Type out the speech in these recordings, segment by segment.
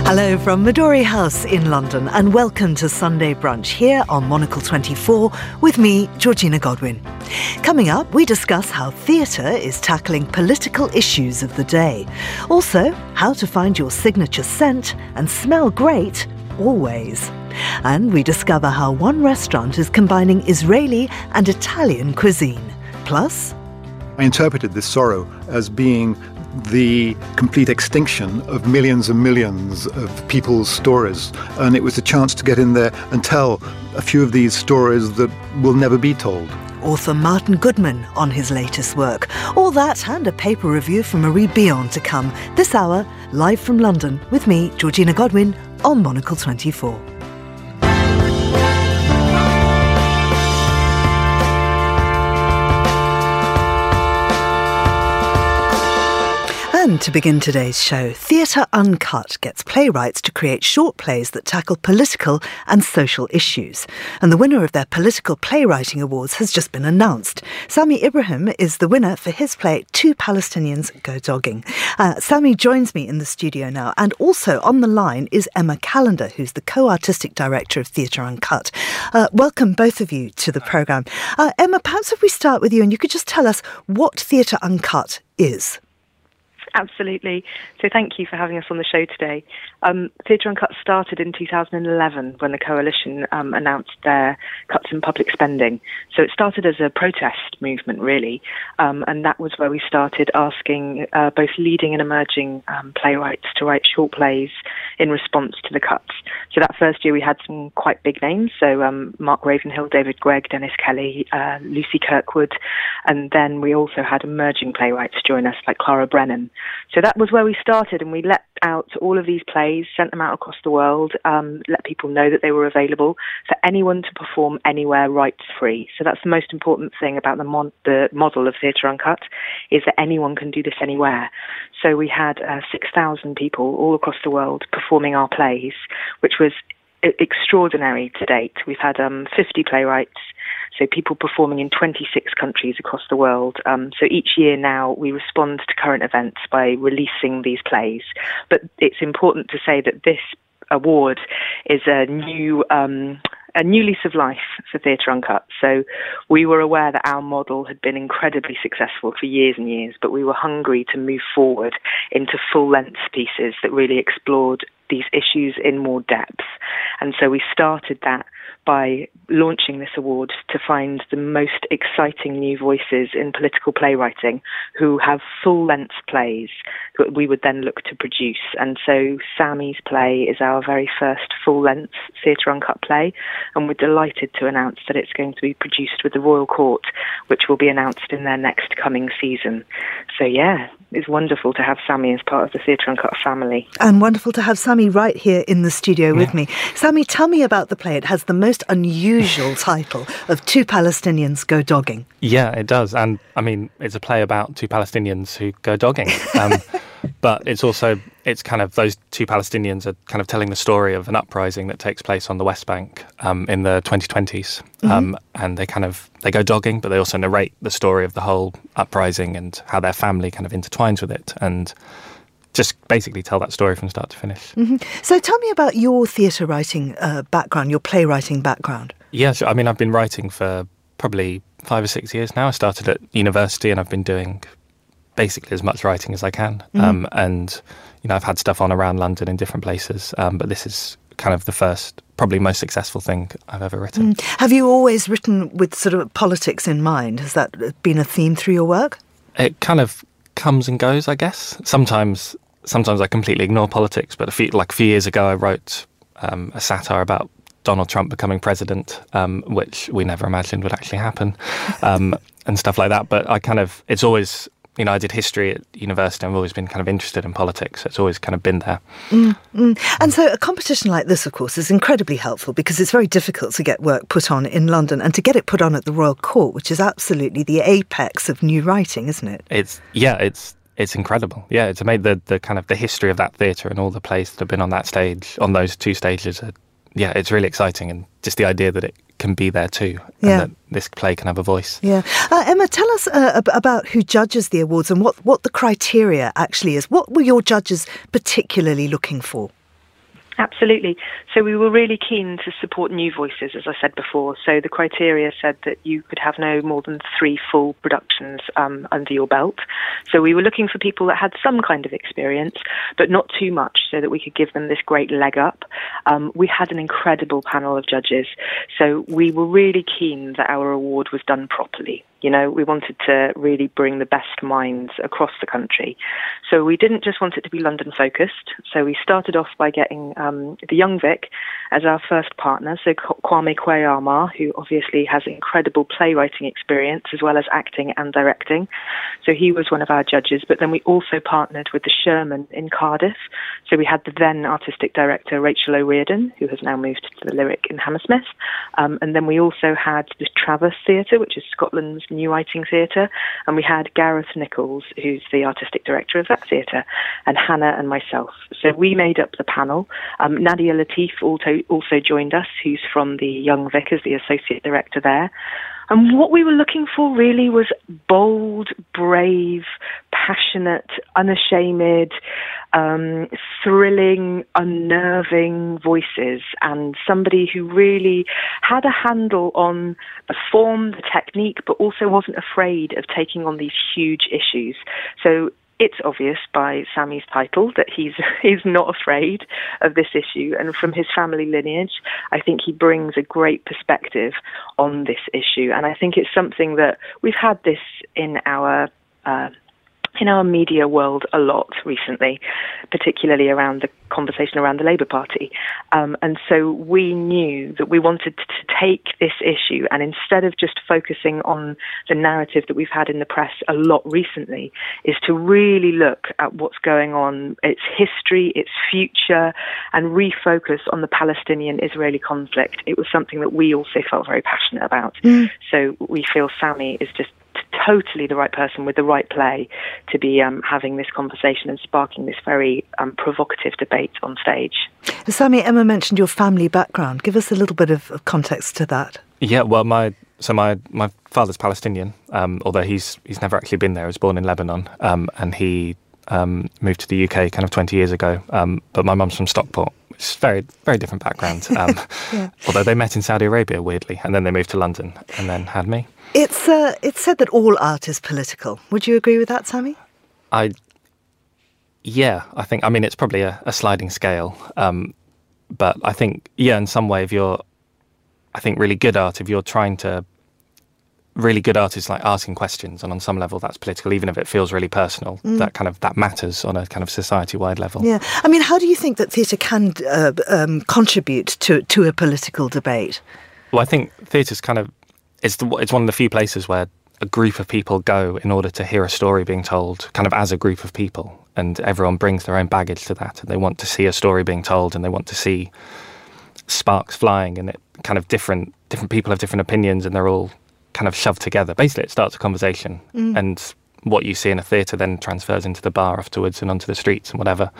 Hello from Midori House in London and welcome to Sunday Brunch here on Monocle 24 with me, Georgina Godwin. Coming up, we discuss how theatre is tackling political issues of the day. Also, how to find your signature scent and smell great always. And we discover how one restaurant is combining Israeli and Italian cuisine. Plus, I interpreted this sorrow as being the complete extinction of millions and millions of people's stories. And it was a chance to get in there and tell a few of these stories that will never be told. Author Martin Goodman on his latest work. All that and a paper review from Marie Bion to come this hour, live from London, with me, Georgina Godwin, on Monocle 24. And to begin today's show, Theatre Uncut gets playwrights to create short plays that tackle political and social issues. And the winner of their Political Playwriting Awards has just been announced. Sami Ibrahim is the winner for his play, Two Palestinians Go Dogging. Sami joins me in the studio now. And also on the line is Emma Callender, who's the co-artistic director of Theatre Uncut. Welcome both of you to the programme. Emma, perhaps if we start with you and you could just tell us what Theatre Uncut is. Absolutely. So thank you for having us on the show today. Theatre Uncut started in 2011 when the Coalition announced their cuts in public spending. So it started as a protest movement, really, and that was where we started asking both leading and emerging playwrights to write short plays in response to the cuts. So that first year we had some quite big names, so Mark Ravenhill, David Gregg, Dennis Kelly, Lucy Kirkwood, and then we also had emerging playwrights join us like Clara Brennan. So that was where we started, and we let out all of these plays, sent them out across the world, let people know that they were available for anyone to perform anywhere rights-free. So that's the most important thing about the model of Theatre Uncut, is that anyone can do this anywhere. So we had 6,000 people all across the world performing our plays, which was extraordinary to date. We've had 50 playwrights, so people performing in 26 countries across the world. So each year now we respond to current events by releasing these plays. But it's important to say that this award is a new lease of life for Theatre Uncut. So we were aware that our model had been incredibly successful for years and years, but we were hungry to move forward into full-length pieces that really explored these issues in more depth. And so we started that by launching this award to find the most exciting new voices in political playwriting who have full-length plays that we would then look to produce. And so Sami's play is our very first full-length Theatre Uncut play, and we're delighted to announce that it's going to be produced with the Royal Court, which will be announced in their next coming season. So yeah, it's wonderful to have Sami as part of the Theatre Uncut family. And wonderful to have Sami right here in the studio with me. Sami, tell me about the play. It has the most unusual title of Two Palestinians Go Dogging. Yeah, it does. And I mean, it's a play about two Palestinians who go dogging. But it's kind of, those two Palestinians are kind of telling the story of an uprising that takes place on the West Bank in the 2020s. And they go dogging, but they also narrate the story of the whole uprising and how their family kind of intertwines with it, and just basically tell that story from start to finish. So tell me about your theatre writing background, your playwriting background. Yeah, so, I mean, I've been writing for probably 5 or 6 years now. I started at university and I've been doing basically as much writing as I can. And, you know, I've had stuff on around London in different places, but this is kind of the first, probably most successful thing I've ever written. Have you always written with sort of politics in mind? Has that been a theme through your work? It kind of comes and goes, I guess. Sometimes I completely ignore politics, but a few years ago I wrote a satire about Donald Trump becoming president, which we never imagined would actually happen, and stuff like that. But it's always, you know, I did history at university. I've always been kind of interested in politics. It's always kind of been there. And so a competition like this, of course, is incredibly helpful because it's very difficult to get work put on in London and to get it put on at the Royal Court, which is absolutely the apex of new writing, isn't it? It's incredible. Yeah, it's made the kind of the history of that theatre and all the plays that have been on that stage, on those two stages. It's really exciting, and just the idea that it can be there too, and that this play can have a voice. Yeah. Emma, tell us about who judges the awards and what the criteria actually is. What were your judges particularly looking for? Absolutely. So we were really keen to support new voices, as I said before. So the criteria said that you could have no more than 3 full productions under your belt. So we were looking for people that had some kind of experience, but not too much, so that we could give them this great leg up. We had an incredible panel of judges. So we were really keen that our award was done properly. You know, we wanted to really bring the best minds across the country. So we didn't just want it to be London focused. So we started off by getting the Young Vic as our first partner. So Kwame Kwei-Armah, who obviously has incredible playwriting experience as well as acting and directing. So he was one of our judges. But then we also partnered with the Sherman in Cardiff. So we had the then artistic director Rachel O'Riordan, who has now moved to the Lyric in Hammersmith. And then we also had the Traverse Theatre, which is Scotland's new writing theatre, and we had Gareth Nichols, who's the artistic director of that theatre, and Hannah and myself. So we made up the panel. Nadia Latif also joined us, who's from the Young Vic as the associate director there. And what we were looking for really was bold, brave, passionate, unashamed, thrilling, unnerving voices, and somebody who really had a handle on the form, the technique, but also wasn't afraid of taking on these huge issues. So it's obvious by Sami's title that he's not afraid of this issue. And from his family lineage, I think he brings a great perspective on this issue. And I think it's something that we've had this in our media world a lot recently, particularly around the conversation around the Labour Party. And so we knew that we wanted to take this issue, and instead of just focusing on the narrative that we've had in the press a lot recently, is to really look at what's going on, its history, its future, and refocus on the Palestinian-Israeli conflict. It was something that we also felt very passionate about. So we feel Sami is just totally the right person with the right play to be having this conversation and sparking this very provocative debate on stage. Sami, Emma mentioned your family background. Give us a little bit of context to that. Yeah, well, my father's Palestinian, although he's never actually been there. He was born in Lebanon, and he moved to the UK kind of 20 years ago. But my mum's from Stockport. It's very, very different background. Yeah. Although they met in Saudi Arabia, weirdly, and then they moved to London and then had me. It's said that all art is political. Would you agree with that, Sami? I think, it's probably a sliding scale. But I think, in some way, really good art, if you're trying to, really good art is like asking questions, and on some level that's political, even if it feels really personal. That matters on a kind of society-wide level. Yeah. How do you think that theatre can contribute to a political debate? Well, I think theatre's it's one of the few places where a group of people go in order to hear a story being told, kind of as a group of people, and everyone brings their own baggage to that, and they want to see a story being told, and they want to see sparks flying, and it kind of different people have different opinions, and they're all kind of shoved together. Basically, it starts a conversation, and what you see in a theatre then transfers into the bar afterwards and onto the streets and whatever.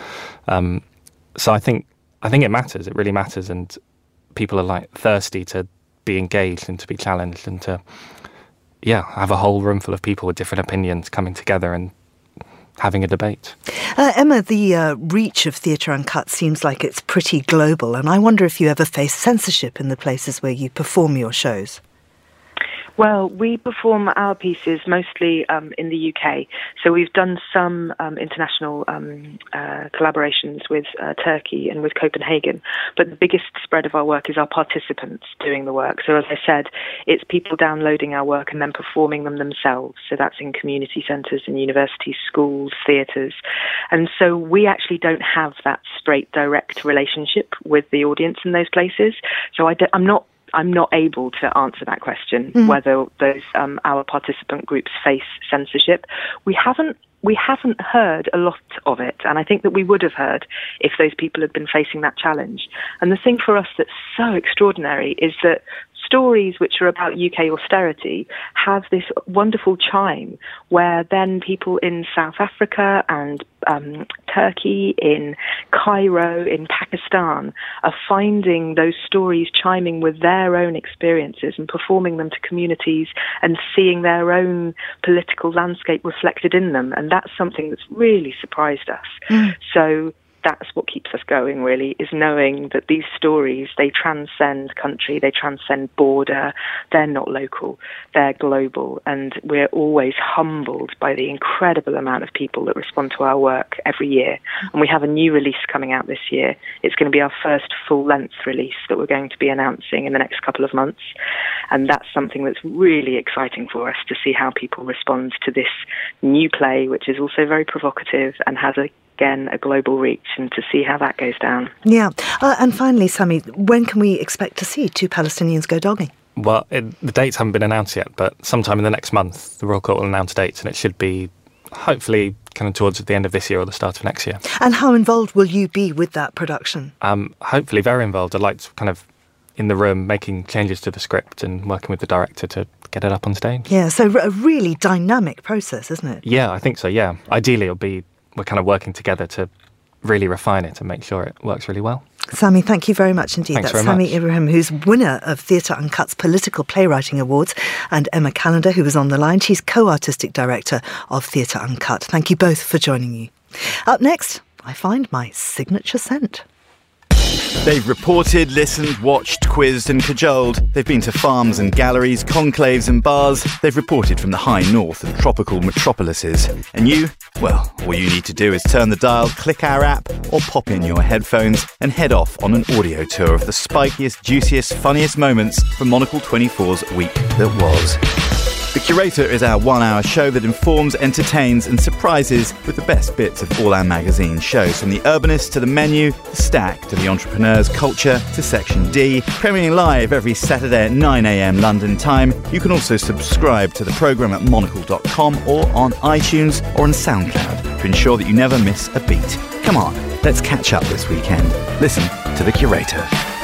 So I think it matters. It really matters, and people are like thirsty to be engaged and to be challenged and to have a whole room full of people with different opinions coming together and having a debate. Emma, the reach of Theatre Uncut seems like it's pretty global, and I wonder if you ever face censorship in the places where you perform your shows. Well, we perform our pieces mostly in the UK. So we've done some international collaborations with Turkey and with Copenhagen. But the biggest spread of our work is our participants doing the work. So as I said, it's people downloading our work and then performing them themselves. So that's in community centres and universities, schools, theatres. And so we actually don't have that straight, direct relationship with the audience in those places. So I'm not able to answer that question, whether those our participant groups face censorship. We haven't heard a lot of it, and I think that we would have heard if those people had been facing that challenge. And the thing for us that's so extraordinary is that stories which are about UK austerity have this wonderful chime where then people in South Africa and Turkey, in Cairo, in Pakistan are finding those stories chiming with their own experiences and performing them to communities and seeing their own political landscape reflected in them. And that's something that's really surprised us. So that's what keeps us going, really, is knowing that these stories, they transcend country, they transcend border, they're not local, they're global, and we're always humbled by the incredible amount of people that respond to our work every year. And we have a new release coming out this year. It's going to be our first full-length release that we're going to be announcing in the next couple of months, and that's something that's really exciting for us, to see how people respond to this new play, which is also very provocative and has again a global reach, and to see how that goes down. Yeah. And finally, Sami, when can we expect to see Two Palestinians Go Dogging? Well, the dates haven't been announced yet, but sometime in the next month, the Royal Court will announce dates, and it should be hopefully kind of towards the end of this year or the start of next year. And how involved will you be with that production? Hopefully very involved. I'd like to kind of in the room making changes to the script and working with the director to get it up on stage. Yeah, so a really dynamic process, isn't it? Yeah, I think so, yeah. Ideally, we're kind of working together to really refine it and make sure it works really well. Sami, thank you very much indeed. Thanks That's very Sami much. Ibrahim, who's winner of Theatre Uncut's Political Playwriting Awards, and Emma Callender, who was on the line. She's co-artistic director of Theatre Uncut. Thank you both for joining you. Up next, I find my signature scent. They've reported, listened, watched, quizzed and cajoled. They've been to farms and galleries, conclaves and bars. They've reported from the high north and tropical metropolises. And you? Well, all you need to do is turn the dial, click our app, or pop in your headphones and head off on an audio tour of the spikiest, juiciest, funniest moments from Monocle 24's week that was. The Curator is our one-hour show that informs, entertains and surprises with the best bits of all our magazine shows, from The Urbanist to The Menu, The Stack to The Entrepreneur's Culture to Section D, premiering live every Saturday at 9 a.m. London time. You can also subscribe to the programme at monocle.com or on iTunes or on SoundCloud to ensure that you never miss a beat. Come on, let's catch up this weekend. Listen to The Curator.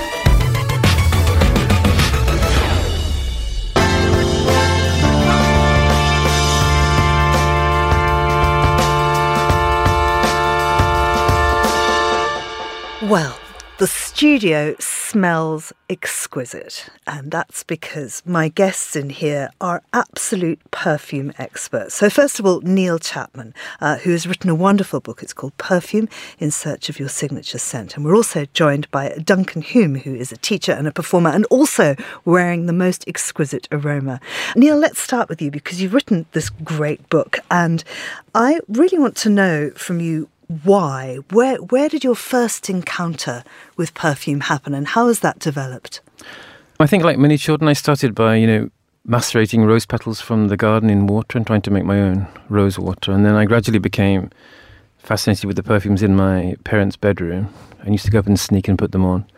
Well, the studio smells exquisite, and that's because my guests in here are absolute perfume experts. So first of all, Neil Chapman, who has written a wonderful book. It's called Perfume in Search of Your Signature Scent. And we're also joined by Duncan Hume, who is a teacher and a performer and also wearing the most exquisite aroma. Neil, let's start with you because you've written this great book, and I really want to know from you, why? Where did your first encounter with perfume happen, and how has that developed? I think, like many children, I started by, macerating rose petals from the garden in water and trying to make my own rose water. And then I gradually became fascinated with the perfumes in my parents' bedroom and used to go up and sneak and put them on.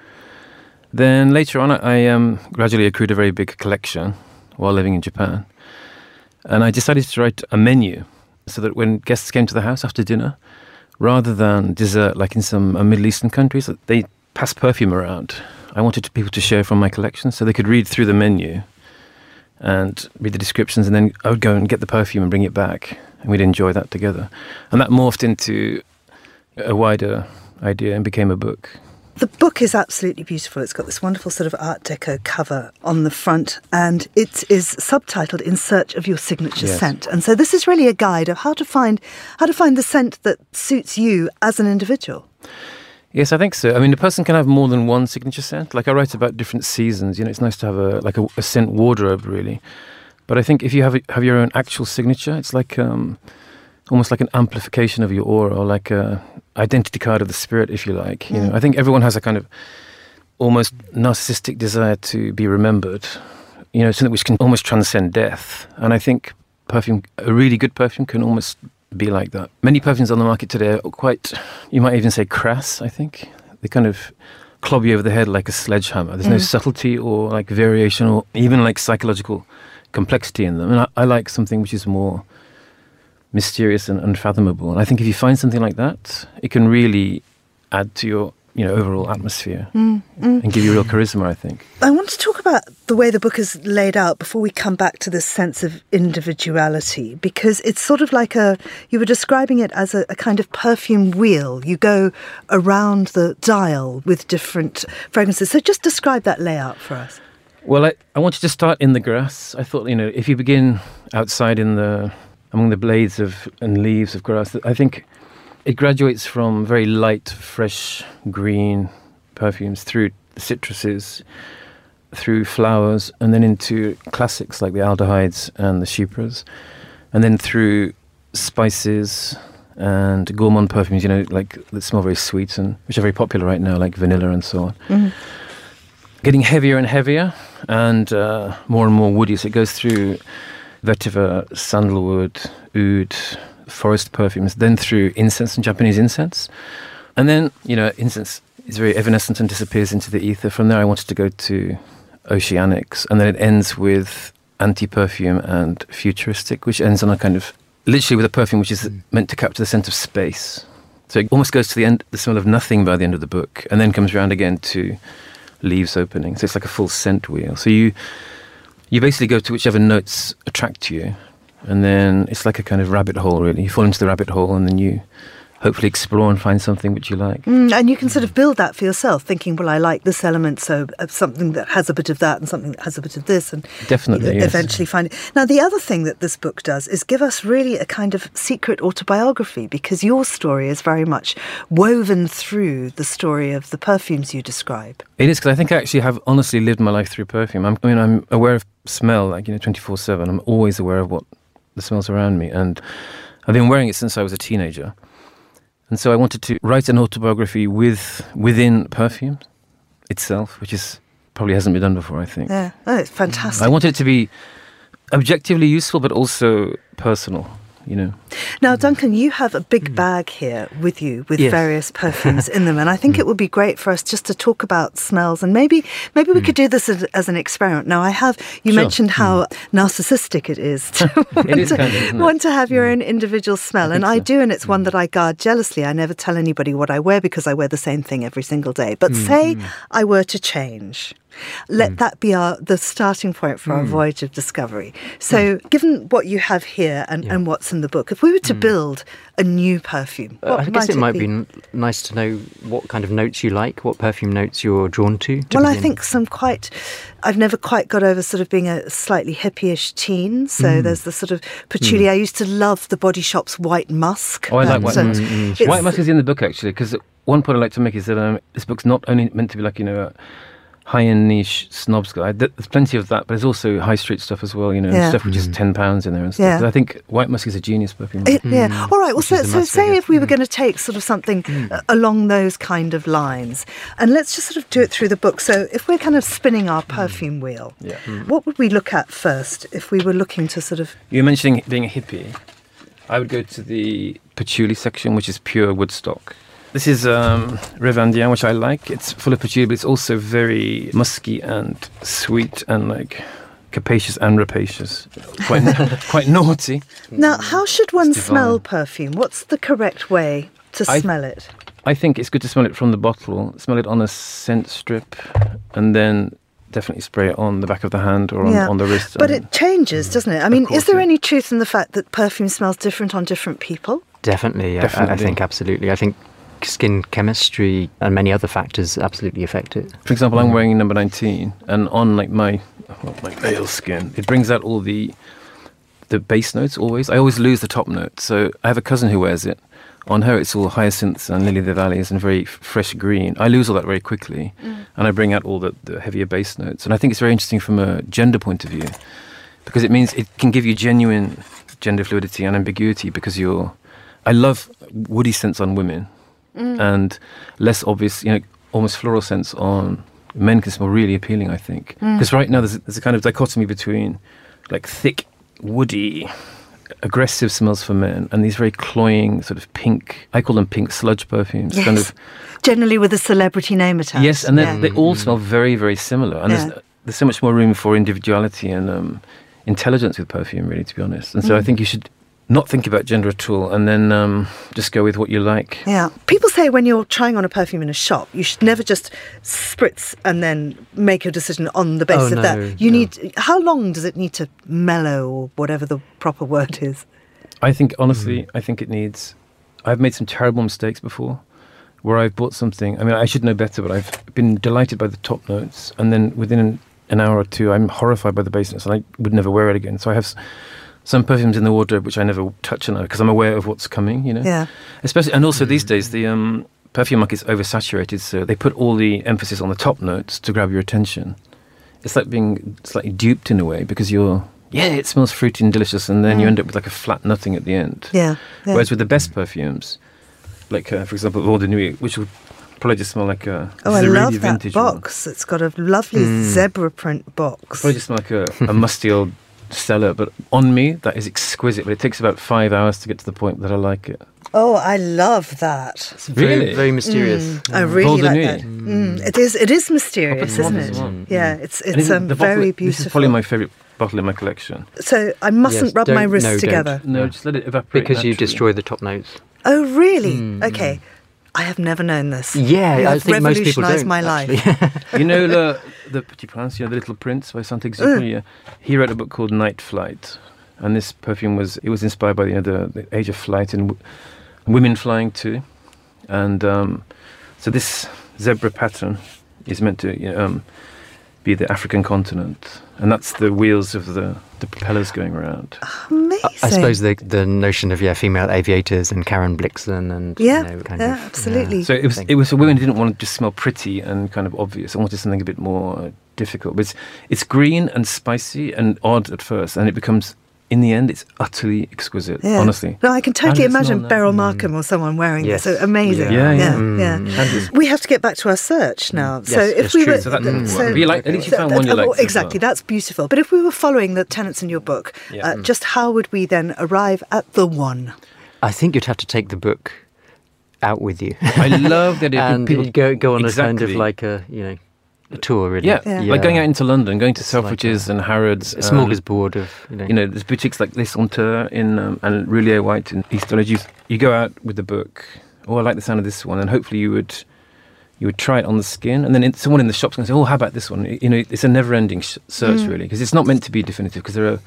Then later on, I gradually accrued a very big collection while living in Japan. And I decided to write a menu so that when guests came to the house after dinner, rather than dessert like in some Middle Eastern countries, they pass perfume around. I wanted people to share from my collection so they could read through the menu and read the descriptions, and then I would go and get the perfume and bring it back, and we'd enjoy that together. And that morphed into a wider idea and became a book. The book is absolutely beautiful. It's got this wonderful sort of Art Deco cover on the front, and it is subtitled In Search of Your Signature Scent. And so this is really a guide of how to find the scent that suits you as an individual. Yes, I think so. I mean, a person can have more than one signature scent. Like I write about different seasons. It's nice to have a scent wardrobe, really. But I think if you have your own actual signature, it's like almost like an amplification of your aura, or like a identity card of the spirit, if you like. I think everyone has a kind of almost narcissistic desire to be remembered. Something which can almost transcend death. And I think perfume, a really good perfume, can almost be like that. Many perfumes on the market today are quite, you might even say, crass, I think. They kind of club you over the head like a sledgehammer. There's no subtlety or like variation or even like psychological complexity in them. And I like something which is more mysterious and unfathomable. And I think if you find something like that, it can really add to your overall atmosphere and give you real charisma, I think. I want to talk about the way the book is laid out before we come back to this sense of individuality, because it's sort of like you were describing it as a kind of perfume wheel. You go around the dial with different fragrances. So just describe that layout for us. Well, I wanted to start in the grass. I thought, if you begin outside among the blades and leaves of grass, I think it graduates from very light, fresh, green perfumes through citruses, through flowers, and then into classics like the aldehydes and the chypres, and then through spices and gourmand perfumes, like that smell very sweet and which are very popular right now, like vanilla and so on. Mm-hmm. Getting heavier and heavier and more woody. So it goes through vetiver, sandalwood, oud, forest perfumes, then through incense and Japanese incense. And then, incense is very evanescent and disappears into the ether. From there, I wanted to go to oceanics, and then it ends with anti-perfume and futuristic, which ends on a kind of, literally with a perfume which is meant to capture the sense of space. So it almost goes to the end, the smell of nothing by the end of the book, and then comes around again to leaves opening. So it's like a full scent wheel. So you basically go to whichever notes attract you, and then it's like a kind of rabbit hole, really. You fall into the rabbit hole, and then you hopefully explore and find something which you like. And you can sort of build that for yourself, thinking, well, I like this element, so something that has a bit of that and something that has a bit of this, and definitely eventually find it. Now, the other thing that this book does is give us really a kind of secret autobiography, because your story is very much woven through the story of the perfumes you describe. It is, because I think I actually have honestly lived my life through perfume. I'm aware of smell, like, 24/7. I'm always aware of what the smells around me, and I've been wearing it since I was a teenager. And so I wanted to write an autobiography within perfume itself, which probably hasn't been done before, I think. Yeah, it's fantastic. I wanted it to be objectively useful, but also personal, Now, Duncan, you have a big bag here with you with various perfumes in them, and I think it would be great for us just to talk about smells, and maybe we could do this as an experiment. Now, you mentioned how narcissistic it is to want to have your own individual smell, and I do, and it's one that I guard jealously. I never tell anybody what I wear because I wear the same thing every single day. But say I were to change. Let that be the starting point for our voyage of discovery. So, given what you have here and what's in the book, if we were to build a new perfume, I guess it might be nice to know what kind of notes you like, what perfume notes you're drawn to. Well, I think I've never quite got over sort of being a slightly hippie-ish teen. So there's the sort of patchouli. I used to love the Body Shop's White Musk. Oh, I like White Musk. White Musk is in the book, actually, because one point I'd like to make is that this book's not only meant to be like, high-end niche snobs. There's plenty of that, but there's also high street stuff as well, stuff which is £10 in there and stuff. Yeah. I think White Musk is a genius perfume. Yeah. All right, well, so say if we were going to take sort of something along those kind of lines, and let's just sort of do it through the book. So if we're kind of spinning our perfume wheel, what would we look at first if we were looking to sort of... You're mentioning being a hippie. I would go to the patchouli section, which is pure Woodstock. This is Rêve Indien, which I like. It's full of patchouli, but it's also very musky and sweet and like capacious and rapacious. Quite naughty. Now, how should one smell perfume? What's the correct way to smell it? I think it's good to smell it from the bottle, smell it on a scent strip, and then definitely spray it on the back of the hand or on the wrist. But it changes, doesn't it? I mean, is there any truth in the fact that perfume smells different on different people? Definitely. I think absolutely. I think skin chemistry and many other factors absolutely affect it. For example, I'm wearing number 19, and on like my pale skin, it brings out all the bass notes always. I always lose the top note. So I have a cousin who wears it. On her, it's all hyacinths and lily of the valleys and very fresh green. I lose all that very quickly, and I bring out all the heavier bass notes. And I think it's very interesting from a gender point of view, because it means it can give you genuine gender fluidity and ambiguity, because I love woody scents on women, and less obvious, almost floral scents on men can smell really appealing, I think. Because right now there's a kind of dichotomy between like thick, woody, aggressive smells for men and these very cloying sort of pink, I call them pink sludge perfumes. Yes. Kind of, generally with a celebrity name attached. Yes, and they all smell very, very similar. And there's so much more room for individuality and intelligence with perfume, really, to be honest. And so I think you should not think about gender at all, and then just go with what you like. Yeah. People say when you're trying on a perfume in a shop, you should never just spritz and then make a decision on the basis of that. You need... How long does it need to mellow, or whatever the proper word is? I think, honestly, I think it needs... I've made some terrible mistakes before, where I've bought something... I mean, I should know better, but I've been delighted by the top notes, and then within an hour or two, I'm horrified by the base notes, and I would never wear it again. So I have... some perfumes in the wardrobe which I never touch on because I'm aware of what's coming, Yeah. Especially, and also these days, the perfume market is oversaturated, so they put all the emphasis on the top notes to grab your attention. It's like being slightly duped in a way because it smells fruity and delicious, and then you end up with like a flat nothing at the end. Yeah. Whereas with the best perfumes, like for example, Eau de Nuit, which will probably just smell like a I love that vintage box. It's got a lovely zebra print box. Probably just smell like a musty old Stella, but on me, that is exquisite. But it takes about 5 hours to get to the point that I like it. Oh, I love that. It's very, Really? very mysterious. I really like Golden that. It is mysterious, I'll put isn't them it? on. Yeah, it's And the bottle- very This is beautiful. probably my favourite bottle in my collection. So I mustn't Yes, rub my don't- wrists no, don't. together. No, just let it evaporate. Because you naturally. destroy the top notes. Oh, really? Okay. I have never known this. Yeah, You I have think most people revolutionised don't. my life. actually. You know the Petit Prince, the Little Prince by Saint-Exupéry. Yeah. He wrote a book called Night Flight, and this perfume was inspired by the age of flight and women flying too, and so this zebra pattern is meant to be the African continent, and that's the wheels of the propellers going around. Amazing. I suppose the notion of female aviators and Karen Blixen and absolutely. So it was for women who didn't want to just smell pretty and kind of obvious. I wanted something a bit more difficult. But it's green and spicy and odd at first, and it becomes, in the end, it's utterly exquisite. Yeah. Honestly. No, I can totally How does it imagine smell now? Beryl Markham or someone wearing Yes. this. So amazing. Yeah. Yeah. We have to get back to our search now. So Yes, if it's we true. were, So that didn't work. But you at least you found one you liked. Exactly, that's beautiful. But if we were following the tenets in your book, just how would we then arrive at the one? I think you'd have to take the book out with you. I love the idea of and people go on a kind of Exactly. like a tour, really. Yeah. Like going out into London, going to Selfridges and Harrods. A smorgasbord of there's boutiques like Les Senteurs in and Roulier White in East Village. You go out with the book. Oh, I like the sound of this one, and hopefully you would try it on the skin, and then someone in the shop's going to say, "Oh, how about this one?" It's a never-ending search, really, because it's not meant to be definitive. Because there are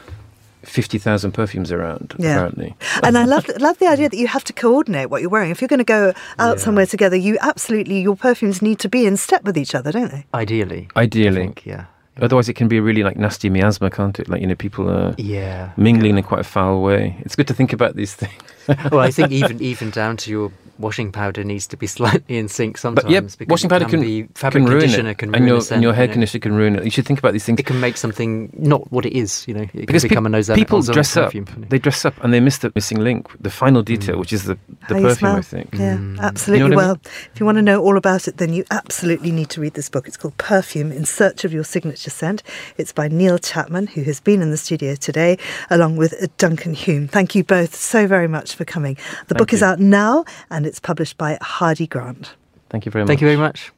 50,000 perfumes around, apparently. And I love the idea that you have to coordinate what you're wearing. If you're going to go out somewhere together, your perfumes need to be in step with each other, don't they? Ideally. I think, yeah. Otherwise, it can be a really like nasty miasma, can't it? Like people are mingling in quite a foul way. It's good to think about these things. Well, I think even down to your washing powder needs to be slightly in sync sometimes. But because washing powder can be fabric ruin conditioner it, can and ruin your a scent, and your hair conditioner can ruin it. You should think about these things. It can make something not what it is. It because can become a nose people dress up. perfume. They dress up and they miss the missing link, the final detail, which is the How you perfume. smell. I think. Yeah, absolutely. You know what I Well, if you want to know all about it, then you absolutely need to read this book. It's called Perfume in Search of Your Signature Scent. It's by Neil Chapman, who has been in the studio today, along with Duncan Hume. Thank you both so very much for coming. The book is out now, and it's published by Hardy Grant. Thank you very much. Thank you very much.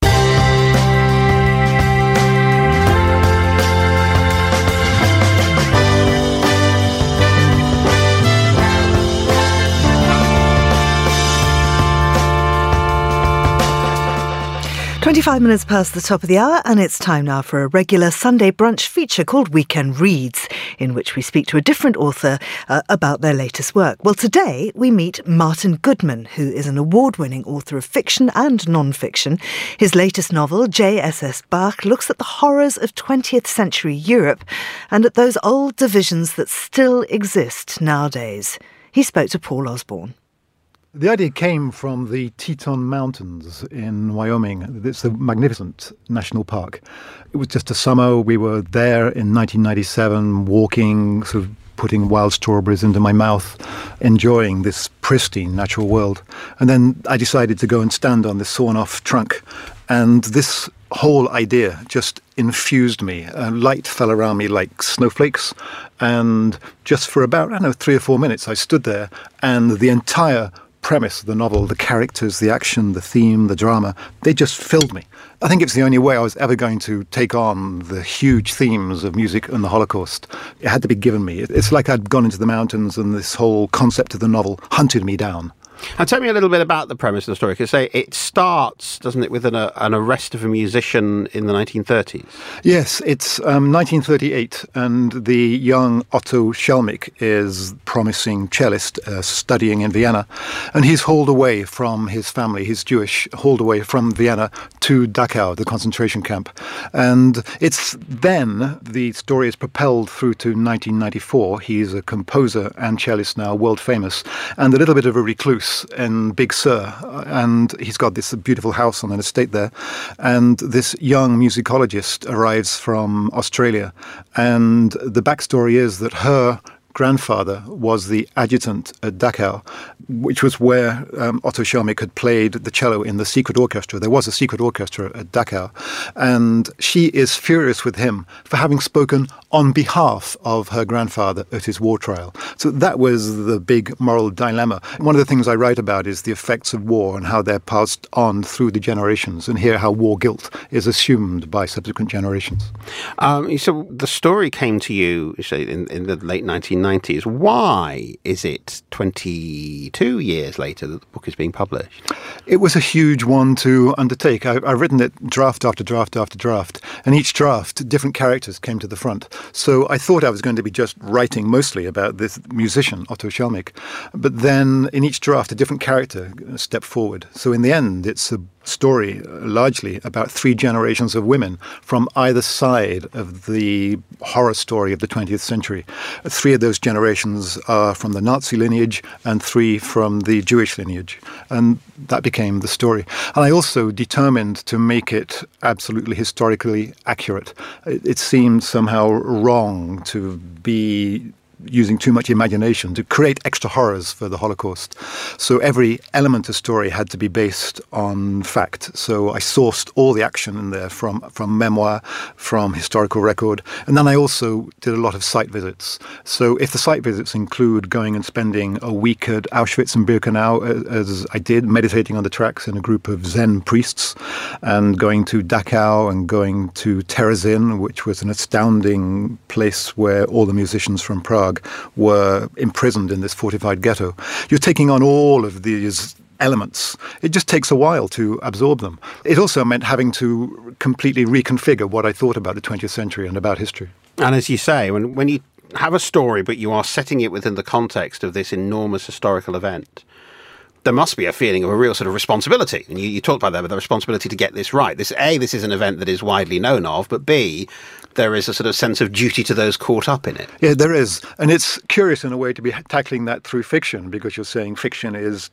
25 minutes past the top of the hour, and it's time now for a regular Sunday brunch feature called Weekend Reads, in which we speak to a different author about their latest work. Well, today we meet Martin Goodman, who is an award-winning author of fiction and non-fiction. His latest novel, J.S.S. Bach, looks at the horrors of 20th century Europe and at those old divisions that still exist nowadays. He spoke to Paul Osborne. The idea came from the Teton Mountains in Wyoming. It's a magnificent national park. It was just a summer. We were there in 1997, walking, sort of putting wild strawberries into my mouth, enjoying this pristine natural world. And then I decided to go and stand on this sawn-off trunk. And this whole idea just infused me. Light fell around me like snowflakes. And just for about, 3 or 4 minutes, I stood there, and the entire premise of the novel, the characters, the action, the theme, the drama, they just filled me. I think it's the only way I was ever going to take on the huge themes of music and the Holocaust. It had to be given me. It's like I'd gone into the mountains and this whole concept of the novel hunted me down. And tell me a little bit about the premise of the story, because it starts, doesn't it, with an arrest of a musician in the 1930s? Yes, it's 1938, and the young Otto Schelmich is promising cellist studying in Vienna, and he's hauled away from his family. He's Jewish, hauled away from Vienna to Dachau, the concentration camp. And it's then the story is propelled through to 1994. He's a composer and cellist now, world famous, and a little bit of a recluse in Big Sur, and he's got this beautiful house on an estate there, and this young musicologist arrives from Australia, and the backstory is that her grandfather was the adjutant at Dachau, which was where Otto Schelmich had played the cello in the secret orchestra. There was a secret orchestra at Dachau, and she is furious with him for having spoken on behalf of her grandfather at his war trial. So that was the big moral dilemma. One of the things I write about is the effects of war and how they're passed on through the generations, and here how war guilt is assumed by subsequent generations. So the story came to you, say, in the late 1990s. Why is it 22 years later that the book is being published? It was a huge one to undertake. I've written it draft after draft after draft, and each draft, different characters came to the front. So I thought I was going to be just writing mostly about this musician, Otto Schelmich. But then in each draft, a different character stepped forward. So in the end, it's a story largely about 3 generations of women from either side of the horror story of the 20th century. 3 of those generations are from the Nazi lineage and 3 from the Jewish lineage. And that became the story. And I also determined to make it absolutely historically accurate. It seemed somehow wrong to be using too much imagination to create extra horrors for the Holocaust. So every element of story had to be based on fact. So I sourced all the action in there from memoir, from historical record. And then I also did a lot of site visits. So if the site visits include going and spending a week at Auschwitz and Birkenau, as I did, meditating on the tracks in a group of Zen priests, and going to Dachau and going to Terezin, which was an astounding place where all the musicians from Prague were imprisoned in this fortified ghetto. You're taking on all of these elements. It just takes a while to absorb them. It also meant having to completely reconfigure what I thought about the 20th century and about history. And as you say, when you have a story, but you are setting it within the context of this enormous historical event, there must be a feeling of a real sort of responsibility. And you talked about that, but the responsibility to get this right. This is an event that is widely known of, but B, there is a sort of sense of duty to those caught up in it. Yeah, there is. And it's curious in a way to be tackling that through fiction, because you're saying fiction is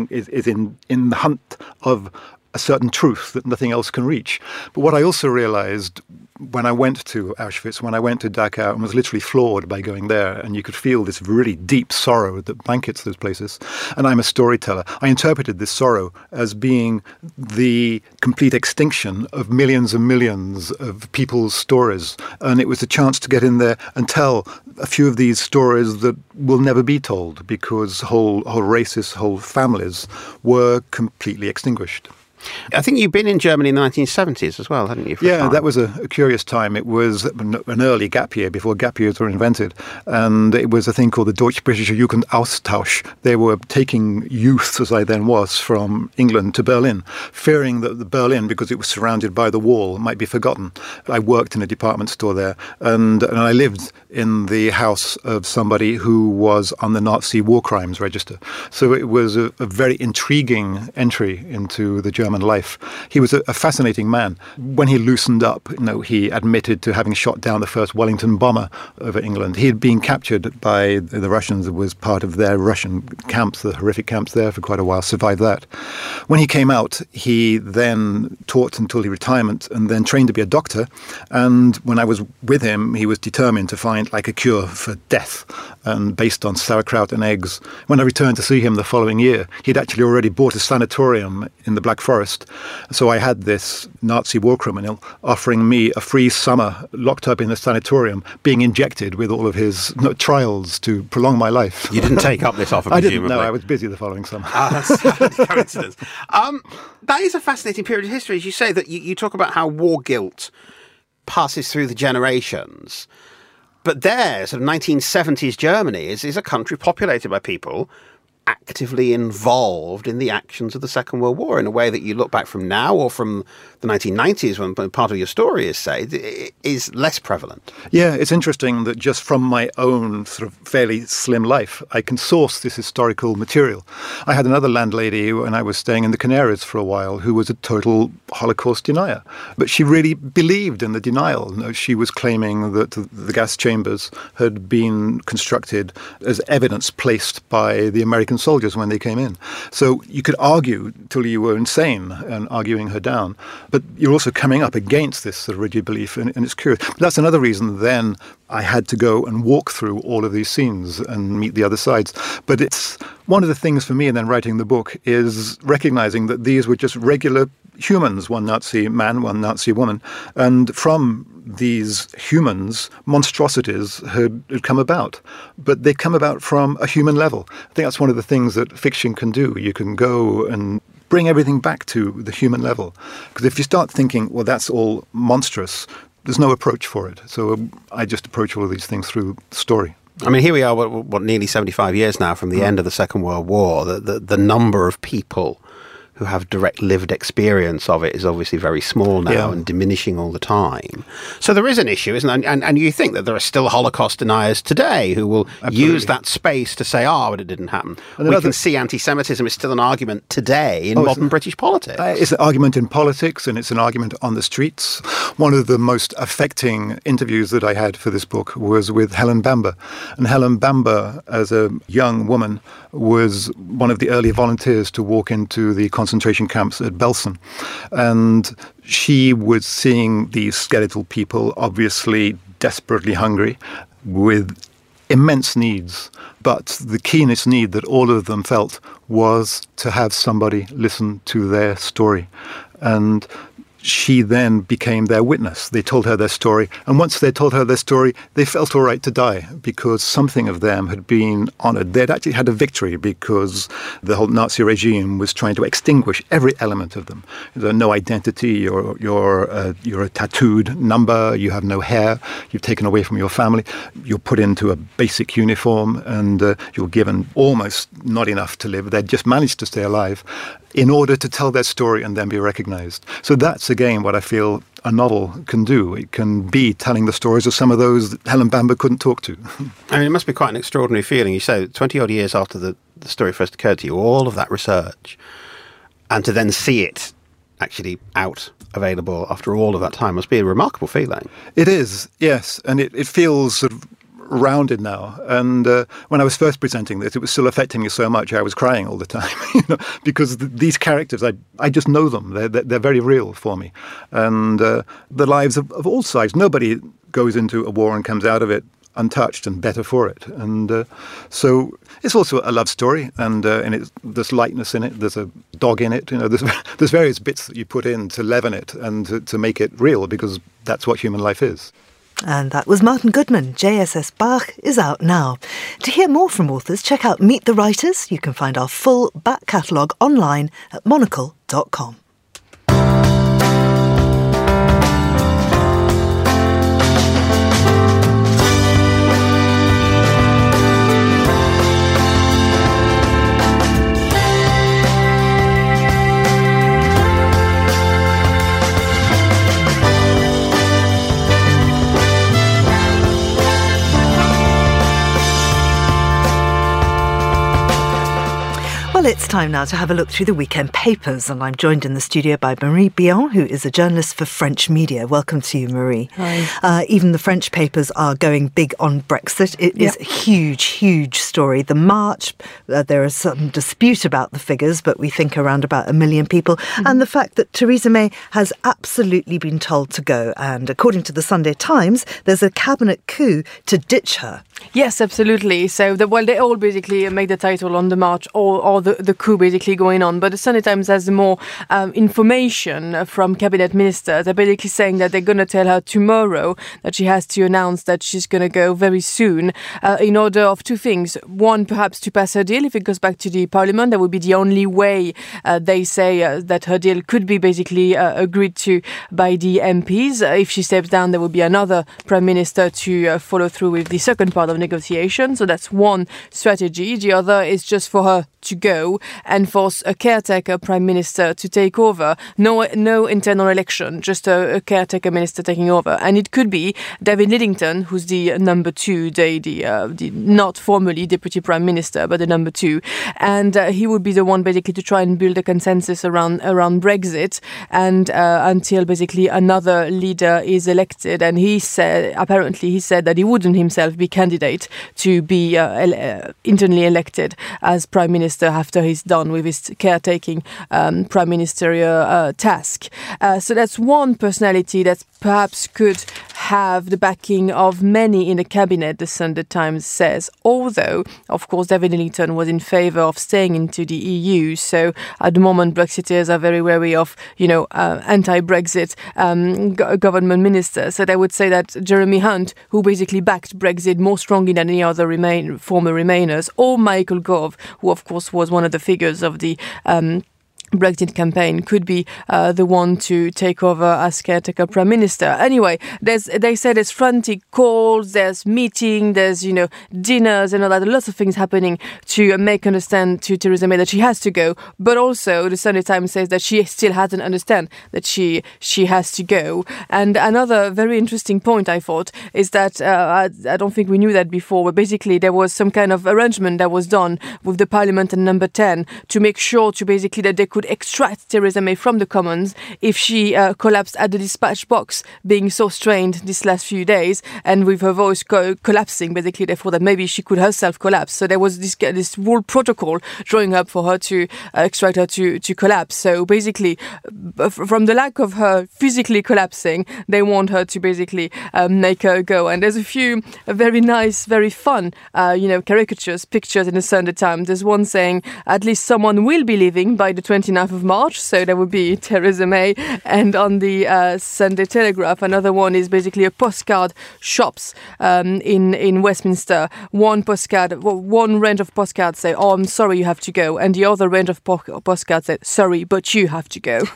in the hunt of a certain truth that nothing else can reach. But what I also realized when I went to Auschwitz, when I went to Dachau, and was literally floored by going there, and you could feel this really deep sorrow that blankets those places. And I'm a storyteller. I interpreted this sorrow as being the complete extinction of millions and millions of people's stories. And it was a chance to get in there and tell a few of these stories that will never be told, because whole races, whole families were completely extinguished. I think you've been in Germany in the 1970s as well, hadn't you? Yeah, that was a curious time. It was an early gap year, before gap years were invented. And it was a thing called the Deutsch-Britische Jugendaustausch. They were taking youth, as I then was, from England to Berlin, fearing that the Berlin, because it was surrounded by the wall, might be forgotten. I worked in a department store there, and I lived in the house of somebody who was on the Nazi war crimes register. So it was a very intriguing entry into the German life. He was a fascinating man. When he loosened up, he admitted to having shot down the first Wellington bomber over England. He had been captured by the Russians. It was part of their Russian camps, the horrific camps there for quite a while, survived that. When he came out, he then taught until his retirement and then trained to be a doctor. And when I was with him, he was determined to find like a cure for death, and based on sauerkraut and eggs. When I returned to see him the following year, he'd actually already bought a sanatorium in the Black Forest. So I had this Nazi war criminal offering me a free summer locked up in a sanatorium, being injected with all of his trials to prolong my life. You didn't take up this offer, I presumably? didn't, no, I was busy the following summer. That's a coincidence. That is a fascinating period of history. As you say, that you talk about how war guilt passes through the generations. But there, sort of 1970s Germany is a country populated by people actively involved in the actions of the Second World War in a way that you look back from now or from the 1990s, when part of your story is saved, is less prevalent. Yeah, it's interesting that just from my own sort of fairly slim life, I can source this historical material. I had another landlady when I was staying in the Canaries for a while who was a total Holocaust denier. But she really believed in the denial. You know, she was claiming that the gas chambers had been constructed as evidence placed by the American soldiers when they came in. So you could argue till you were insane and arguing her down, but you're also coming up against this sort of rigid belief, and it's curious. But that's another reason then I had to go and walk through all of these scenes and meet the other sides. But it's one of the things for me in then writing the book is recognizing that these were just regular humans, one Nazi man, one Nazi woman, and from these humans, monstrosities had come about. But they come about from a human level. I think that's one of the things that fiction can do. You can go and bring everything back to the human level. Because if you start thinking, well, that's all monstrous, there's no approach for it. So I just approach all of these things through story. I mean, here we are, what nearly 75 years now from the end of the Second World War. The number of people who have direct lived experience of it is obviously very small now and diminishing all the time. So there is an issue, isn't there? And you think that there are still Holocaust deniers today who will use that space to say, but it didn't happen. And we can see anti-Semitism is still an argument today in modern British politics. It's an argument in politics and it's an argument on the streets. One of the most affecting interviews that I had for this book was with Helen Bamber. And Helen Bamber, as a young woman, was one of the early volunteers to walk into the concentration camps at Belsen. And she was seeing these skeletal people, obviously desperately hungry, with immense needs. But the keenest need that all of them felt was to have somebody listen to their story. And she then became their witness. They told her their story. And once they told her their story, they felt all right to die because something of them had been honored. They'd actually had a victory because the whole Nazi regime was trying to extinguish every element of them. There's no identity. You're a tattooed number. You have no hair. You're taken away from your family. You're put into a basic uniform and you're given almost not enough to live. They just managed to stay alive in order to tell their story and then be recognized. So that's, again, what I feel a novel can do. It can be telling the stories of some of those that Helen Bamber couldn't talk to. I mean, it must be quite an extraordinary feeling. You say 20-odd years after the story first occurred to you, all of that research, and to then see it actually out, available after all of that time must be a remarkable feeling. It is, yes. And it feels sort of rounded now. And when I was first presenting this, it was still affecting me so much I was crying all the time, because these characters, I just know them. They're very real for me. And the lives of all sides. Nobody goes into a war and comes out of it untouched and better for it. And so it's also a love story, and there's lightness in it. There's a dog in it. There's various bits that you put in to leaven it and to make it real, because that's what human life is. And that was Martin Goodman. J.S.S. Bach is out now. To hear more from authors, check out Meet the Writers. You can find our full back catalogue online at monocle.com. Well, it's time now to have a look through the weekend papers, and I'm joined in the studio by Marie Bion, who is a journalist for French media. Welcome to you, Marie. Hi. Even the French papers are going big on Brexit. It is a huge, huge story. The march, there is some dispute about the figures, but we think around about 1 million people. Mm-hmm. And the fact that Theresa May has absolutely been told to go. And according to the Sunday Times, there's a cabinet coup to ditch her. Yes, absolutely. So, they all basically make the title on the march or the coup basically going on. But the Sunday Times has more information from cabinet ministers. They're basically saying that they're going to tell her tomorrow that she has to announce that she's going to go very soon in order of two things. One, perhaps to pass her deal. If it goes back to the parliament, that would be the only way they say that her deal could be basically agreed to by the MPs. If she steps down, there will be another prime minister to follow through with the second part of negotiations. So that's one strategy. The other is just for her to go and force a caretaker prime minister to take over. No internal election, just a caretaker minister taking over. And it could be David Lidington, who's the number two, the not formally deputy prime minister, but the number two. And he would be the one basically to try and build a consensus around Brexit and until basically another leader is elected. And he said that he wouldn't himself be candidate to be internally elected as prime minister after he's done with his caretaking prime ministerial task. So that's one personality that perhaps could have the backing of many in the cabinet, the Sunday Times says. Although, of course, David Lidington was in favour of staying into the EU. So at the moment, Brexiteers are very wary of, anti-Brexit government ministers. So they would say that Jeremy Hunt, who basically backed Brexit more strongly than any other former Remainers, or Michael Gove, who of course was one of the figures of the Brexit campaign, could be the one to take over as caretaker prime minister. Anyway, they say there's frantic calls, there's meeting, there's dinners and all that. Lots of things happening to make understand to Theresa May that she has to go. But also, the Sunday Times says that she still hasn't understand that she has to go. And another very interesting point I thought is that I don't think we knew that before. But basically, there was some kind of arrangement that was done with the Parliament and Number 10 to make sure that they could extract Theresa May from the Commons if she collapsed at the dispatch box, being so strained these last few days, and with her voice collapsing, basically they thought that maybe she could herself collapse. So there was this whole protocol drawing up for her to extract her to collapse. So basically, from the lack of her physically collapsing, they want her to basically make her go. And there's a few very nice, very fun, caricatures, pictures in the Sunday Times. There's one saying at least someone will be leaving by the 29th of March, so that would be Theresa May. And on the Sunday Telegraph, another one is basically a postcard shops in Westminster. One range of postcards say, "Oh, I'm sorry, you have to go," and the other range of postcards say, "Sorry, but you have to go."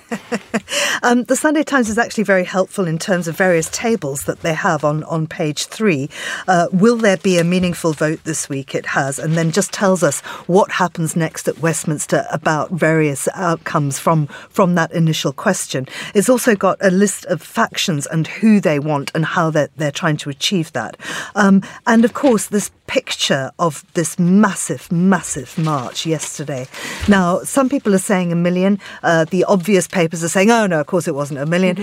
The Sunday Times is actually very helpful in terms of various tables that they have on page 3. Will there be a meaningful vote this week? It has, and then just tells us what happens next at Westminster about various outcomes from that initial question. It's also got a list of factions and who they want and how they're trying to achieve that. And of course, this picture of this massive march yesterday. Now, some people are saying 1 million. The obvious papers are saying, oh, no, of course it wasn't 1 million.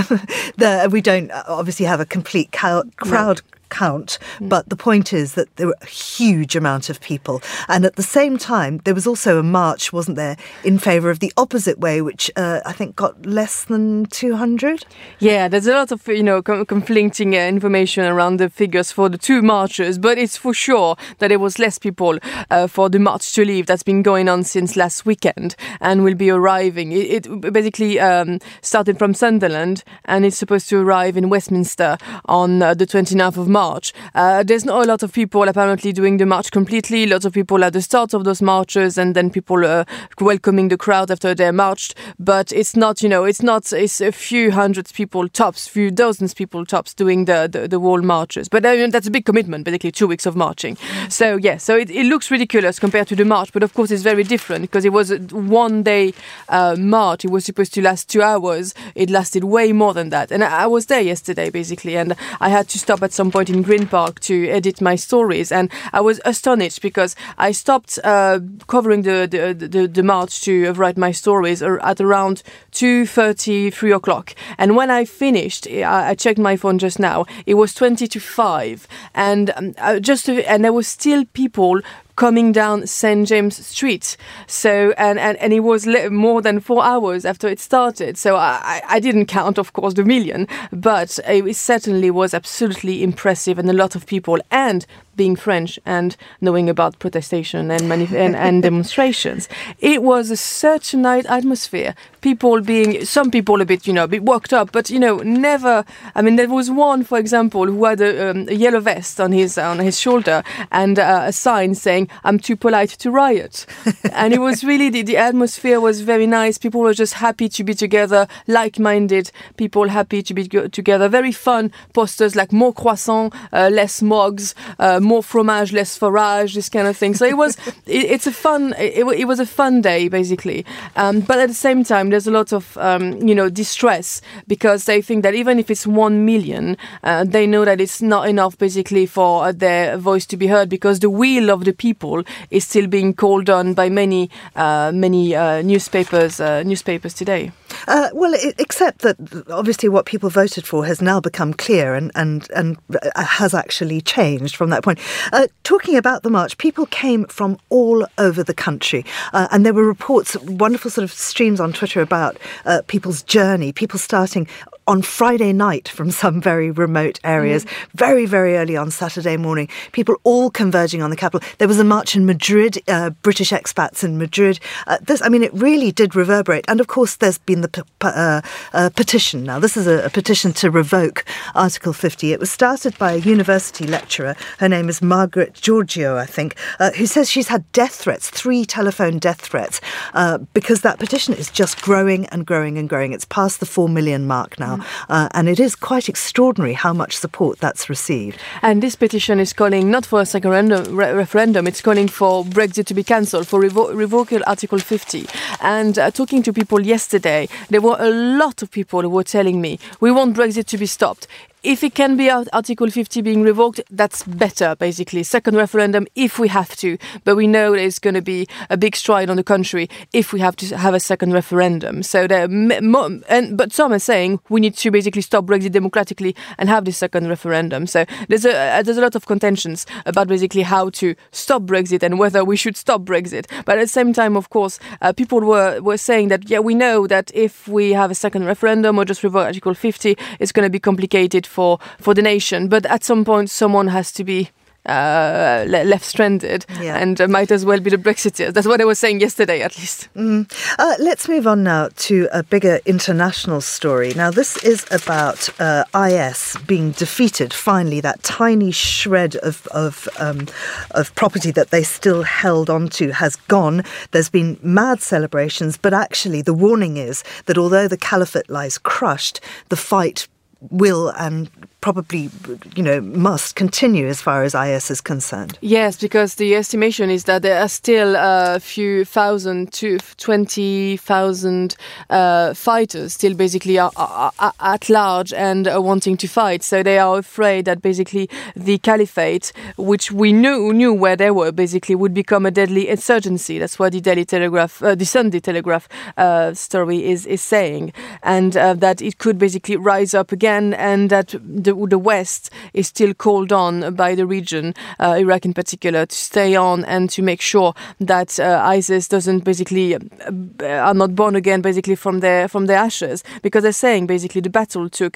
We don't obviously have a complete crowd count, but the point is that there were a huge amount of people. And at the same time, there was also a march, wasn't there, in favour of the opposite way, which I think got less than 200? Yeah, there's a lot of, conflicting information around the figures for the two marches, but it's for sure that there was less people for the March to Leave that's been going on since last weekend and will be arriving. It basically started from Sunderland and it's supposed to arrive in Westminster on the 29th of March. There's not a lot of people apparently doing the march completely. Lots of people at the start of those marches and then people welcoming the crowd after they're marched. But it's not, it's a few hundreds people tops, few dozens people tops doing the whole marches. But that's a big commitment, basically 2 weeks of marching. So yeah, so it looks ridiculous compared to the march, but of course it's very different because it was a 1 day march. It was supposed to last 2 hours. It lasted way more than that. And I was there yesterday basically, and I had to stop at some point in Green Park to edit my stories, and I was astonished because I stopped covering the march to write my stories at around 2:30, 3 o'clock, and when I finished, I checked my phone just now, it was 20 to 5, and there was still people coming down St. James Street. So, and it was more than 4 hours after it started. So I didn't count, of course, the million, but it certainly was absolutely impressive, and a lot of people, and being French and knowing about protestation and demonstrations. It was such a nice atmosphere. Some people a bit worked up, but never. I mean, there was one, for example, who had a yellow vest on his shoulder and a sign saying, "I'm too polite to riot." And it was really the atmosphere was very nice. People were just happy to be together, like-minded people happy to be together. Very fun posters like more croissant, less mugs, more fromage, less forage, this kind of thing. So it was it was a fun day basically, but at the same time there's a lot of distress, because they think that even if it's 1 million, they know that it's not enough basically for their voice to be heard, because the will of the people is still being called on by many newspapers today. Except that obviously what people voted for has now become clear and has actually changed from that point. Talking about the march, people came from all over the country, and there were reports, wonderful sort of streams on Twitter about people's journey, people starting on Friday night from some very remote areas, very, very early on Saturday morning, people all converging on the capital. There was a march in Madrid, British expats in Madrid. It really did reverberate. And of course, there's been the petition. Now, this is a petition to revoke Article 50. It was started by a university lecturer. Her name is Margaret Giorgio, I think, who says she's had death threats, 3 telephone death threats, because that petition is just growing and growing and growing. It's past the 4 million mark now. And it is quite extraordinary how much support that's received. And this petition is calling not for a second referendum, it's calling for Brexit to be cancelled, for revoking Article 50. And talking to people yesterday, there were a lot of people who were telling me, we want Brexit to be stopped. If it can be Article 50 being revoked, that's better, basically. Second referendum, if we have to. But we know there's going to be a big stride on the country if we have to have a second referendum. So, but some are saying we need to basically stop Brexit democratically and have the second referendum. So there's a lot of contentions about basically how to stop Brexit and whether we should stop Brexit. But at the same time, of course, people were saying that, yeah, we know that if we have a second referendum or just revoke Article 50, it's going to be complicated for the nation, but at some point someone has to be left stranded, and might as well be the Brexiteers. That's what I was saying yesterday, at least. Let's move on now to a bigger international story. Now, this is about IS being defeated. Finally, that tiny shred of property that they still held on to has gone. There's been mad celebrations, but actually the warning is that although the caliphate lies crushed, the fight will and probably, must continue as far as IS is concerned. Yes, because the estimation is that there are still a few thousand to 20,000 fighters still basically are at large and wanting to fight. So they are afraid that basically the caliphate, which we knew where they were, basically would become a deadly insurgency. That's what the Sunday Telegraph story is saying, and that it could basically rise up again, and that the West is still called on by the region, Iraq in particular, to stay on and to make sure that ISIS doesn't basically are not born again basically from their ashes, because they're saying basically the battle took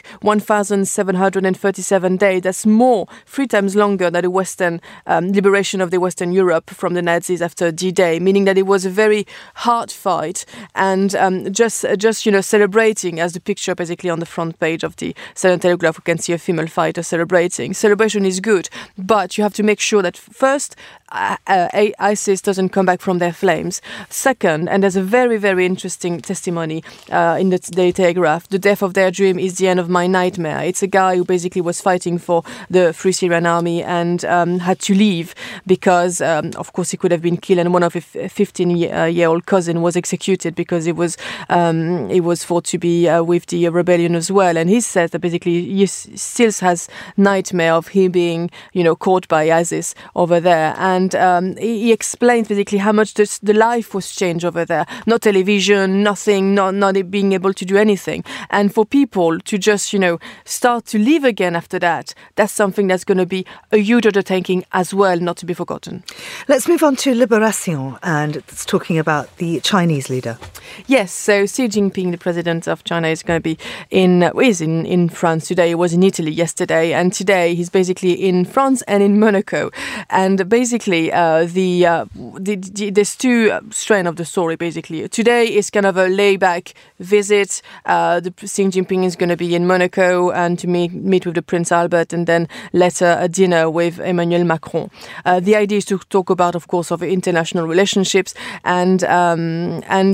1,737 days. That's 3 times longer than the Western liberation of the Western Europe from the Nazis after D-Day, meaning that it was a very hard fight, and just celebrating, as the picture basically on the front page of the Sunday Telegraph, we can see a female fighter celebrating. Celebration is good, but you have to make sure that first ISIS doesn't come back from their flames. Second, and there's a very, very interesting testimony in the Sunday Telegraph, the death of their dream is the end of my nightmare. It's a guy who basically was fighting for the Free Syrian Army and had to leave because, of course, he could have been killed, and one of his 15-year-old cousin was executed because he was thought to be with the rebellion as well. And he says that basically he still has nightmare of him being, caught by ISIS over there. And he explains basically how much the life was changed over there. No television, nothing, not being able to do anything. And for people to just, start to live again after that, that's something that's going to be a huge undertaking as well, not to be forgotten. Let's move on to Libération, and it's talking about the Chinese leader. Yes, so Xi Jinping, the president of China, is going to be in France today. He was in Italy yesterday, and today he's basically in France and in Monaco. And basically, there's two strands of the story, basically. Today is kind of a layback visit. Xi Jinping is going to be in Monaco and to meet with the Prince Albert, and then later a dinner with Emmanuel Macron. The idea is to talk about, of course, of international relationships, and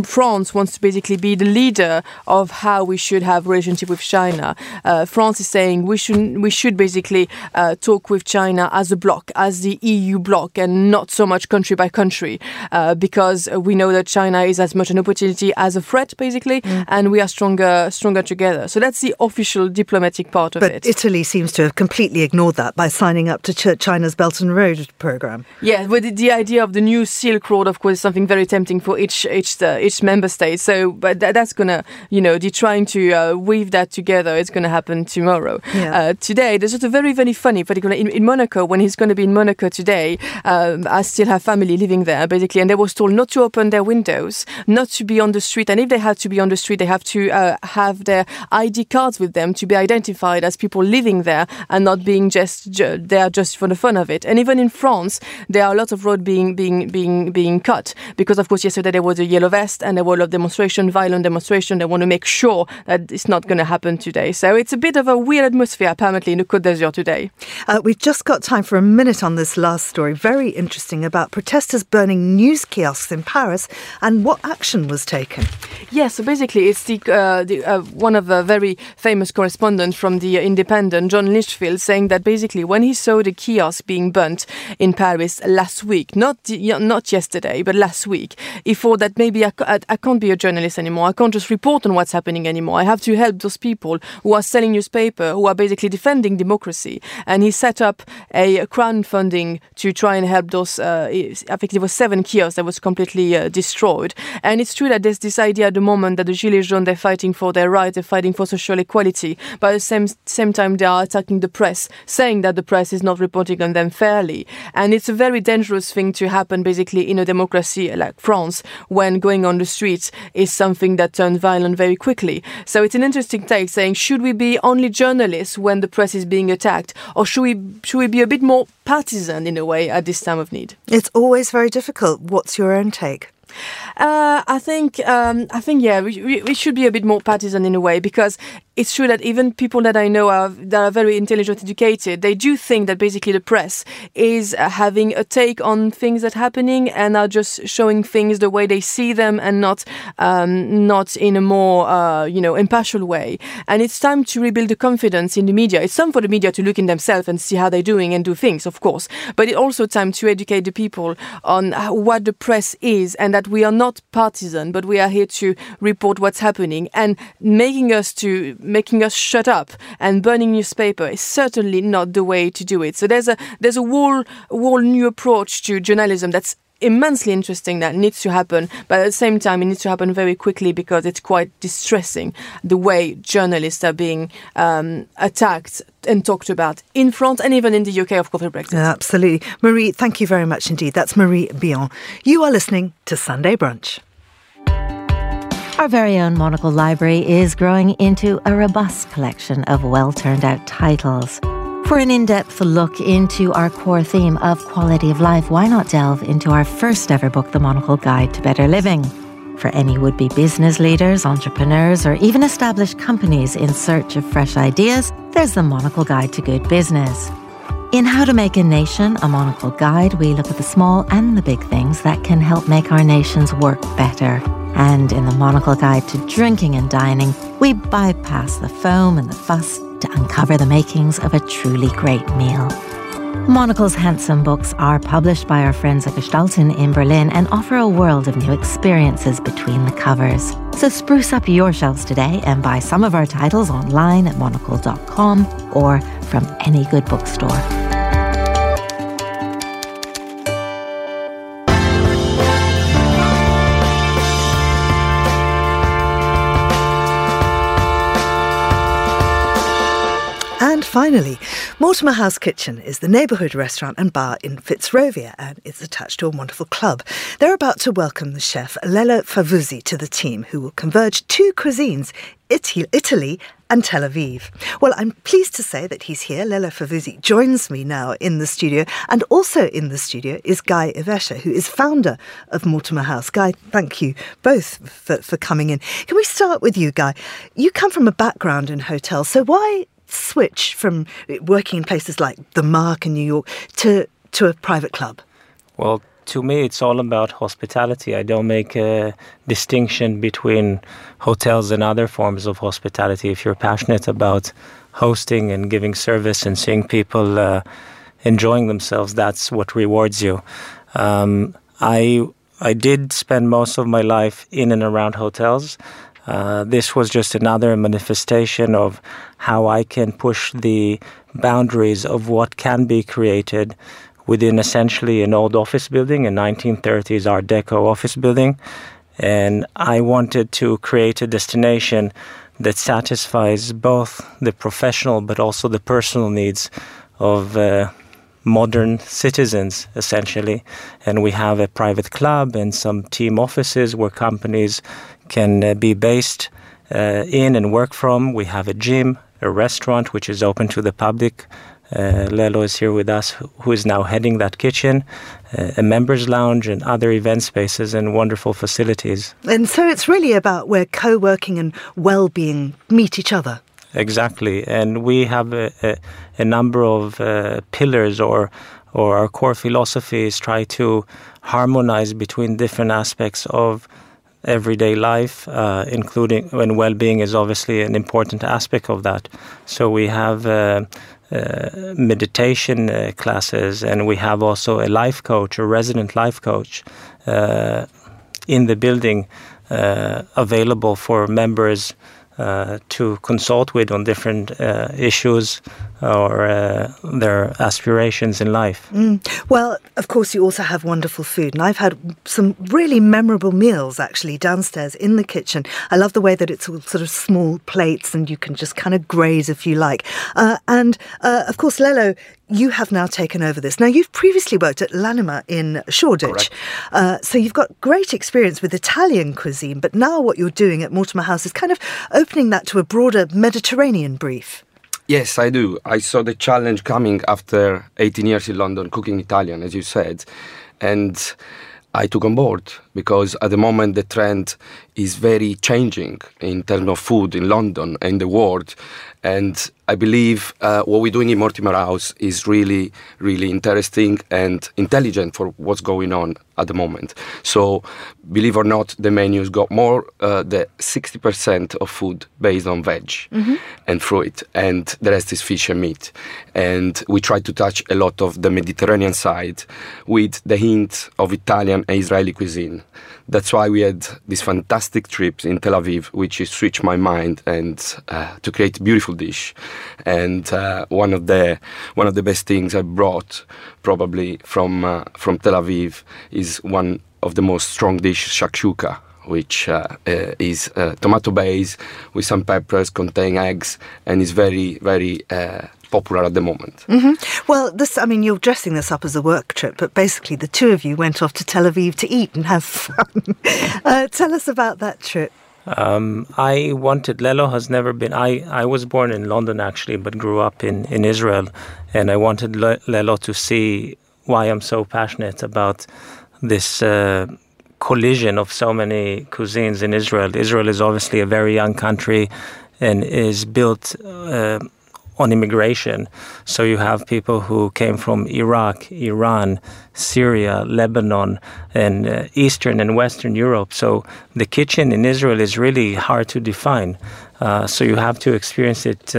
France wants to basically be the leader of how we should have relationship with China. France is saying we should basically talk with China as a bloc, as the EU bloc, and not so much country by country, because we know that China is as much an opportunity as a threat, basically, and we are stronger together. So that's the official diplomatic part of it. But Italy seems to have completely ignored that by signing up to China's Belt and Road programme. Yeah, with the idea of the new Silk Road, of course, is something very tempting for each member state. So, but that's gonna, they're trying to weave that together. It's gonna happen tomorrow. Yeah. Today, there's just a very, very funny, particularly in Monaco. When he's going to be in Monaco today, I still have family living there, basically, and they was told not to open their windows, not to be on the street, and if they have to be on the street, they have to have their ID cards with them to be identified as people living there and not being just there just for the fun of it. And even in France, there are a lot of roads being cut because, of course, yesterday there was a yellow vest and there were a lot of demonstration, violent demonstration. They want to make sure that it's not going to happen today. So it's a bit of a weird atmosphere, apparently, in the Côte d'Azur today. We've just got time for a minute on this last story. Very interesting, about protesters burning news kiosks in Paris and what action was taken. Yes, so basically it's one of the very famous correspondents from the Independent, John Lichfield, saying that basically when he saw the kiosk being burnt in Paris last week, not yesterday, but last week, he thought that maybe I can't be a journalist anymore. I can't just report on what's happening anymore. I have to help those people who are selling newspaper, who are basically defending democracy. And he set up a crowdfunding to try and help those, I think it was 7 kiosks that was completely destroyed. And it's true that there's this idea at the moment that the Gilets jaunes, they're fighting for their rights, they're fighting for social equality, but at the same time they are attacking the press, saying that the press is not reporting on them fairly. And it's a very dangerous thing to happen basically in a democracy like France, when going on the streets is something that turns violent very quickly. So it's an interesting take, saying should we be only journalists when the press is being attacked, or should we be a bit more partisan in a way at this time of need? It's always very difficult. What's your own take? I think, yeah, we should be a bit more partisan in a way, because it's true that even people that I know that are very intelligent, educated, they do think that basically the press is having a take on things that are happening and are just showing things the way they see them and not in a more impartial way. And it's time to rebuild the confidence in the media. It's time for the media to look in themselves and see how they're doing and do things, of course. But it's also time to educate the people on what the press is, and that we are not partisan, but we are here to report what's happening, and making us shut up and burning newspaper is certainly not the way to do it. So there's a whole new approach to journalism that's immensely interesting that needs to happen, but at the same time it needs to happen very quickly, because it's quite distressing the way journalists are being attacked and talked about in France and even in the UK, of course, for Brexit. Absolutely. Marie, thank you very much indeed. That's Marie Bion. You are listening to Sunday Brunch. Our very own Monocle Library is growing into a robust collection of well-turned-out titles. For an in-depth look into our core theme of quality of life, why not delve into our first ever book, The Monocle Guide to Better Living? For any would-be business leaders, entrepreneurs, or even established companies in search of fresh ideas, there's The Monocle Guide to Good Business. In How to Make a Nation, a Monocle Guide, we look at the small and the big things that can help make our nations work better. And in the Monocle Guide to Drinking and Dining, we bypass the foam and the fuss to uncover the makings of a truly great meal. Monocle's handsome books are published by our friends at Gestalten in Berlin and offer a world of new experiences between the covers. So spruce up your shelves today and buy some of our titles online at monocle.com or from any good bookstore. And finally, Mortimer House Kitchen is the neighbourhood restaurant and bar in Fitzrovia, and it's attached to a wonderful club. They're about to welcome the chef Lello Favuzzi to the team, who will converge 2 cuisines, Italy and Tel Aviv. Well, I'm pleased to say that he's here. Lello Favuzzi joins me now in the studio, and also in the studio is Guy Ivesha, who is founder of Mortimer House. Guy, thank you both for coming in. Can we start with you, Guy? You come from a background in hotels, so why switch from working in places like the Mark in New York to a private club? Well, to me, it's all about hospitality. I don't make a distinction between hotels and other forms of hospitality. If you're passionate about hosting and giving service and seeing people enjoying themselves, that's what rewards you. I did spend most of my life in and around hotels. This was just another manifestation of how I can push the boundaries of what can be created within essentially an old office building, a 1930s Art Deco office building. And I wanted to create a destination that satisfies both the professional but also the personal needs of modern citizens, essentially. And we have a private club and some team offices where companies can be based in and work from. We have a gym, a restaurant, which is open to the public. Lelo is here with us, who is now heading that kitchen, a members lounge and other event spaces and wonderful facilities. And so it's really about where co-working and well-being meet each other. Exactly. And we have a number of pillars or our core philosophies try to harmonize between different aspects of everyday life, including when well-being is obviously an important aspect of that. So we have meditation classes, and we have also a life coach, a resident life coach in the building available for members to consult with on different issues or their aspirations in life. Well, of course, you also have wonderful food. And I've had some really memorable meals, actually, downstairs in the kitchen. I love the way that it's all sort of small plates and you can just kind of graze if you like. And, of course, Lelo, you have now taken over this. Now, you've previously worked at L'Anima in Shoreditch. So you've got great experience with Italian cuisine, but now what you're doing at Mortimer House is kind of opening that to a broader Mediterranean brief. Yes, I do. I saw the challenge coming after 18 years in London cooking Italian, as you said, and I took on board because at the moment the trend is very changing in terms of food in London and the world. And I believe what we're doing in Mortimer House is really, really interesting and intelligent for what's going on at the moment. So, believe or not, the menu's got more than 60% of food based on veg and fruit, and the rest is fish and meat. And we try to touch a lot of the Mediterranean side with the hint of Italian and Israeli cuisine. That's why we had these fantastic trips in Tel Aviv, which switched my mind and to create a beautiful dish. And one of the best things I brought probably from Tel Aviv is one of the most strong dishes, shakshuka, which is tomato base with some peppers, contain eggs, and is very, very popular at the moment. Well, you're dressing this up as a work trip, but basically the two of you went off to Tel Aviv to eat and have fun. Tell us about that trip. Lelo has never been, I was born in London actually, but grew up in Israel, and I wanted Lelo to see why I'm so passionate about this collision of so many cuisines in Israel. Israel is obviously a very young country and is built on immigration. So you have people who came from Iraq, Iran, Syria, Lebanon, and Eastern and Western Europe. So the kitchen in Israel is really hard to define. So you have to experience it,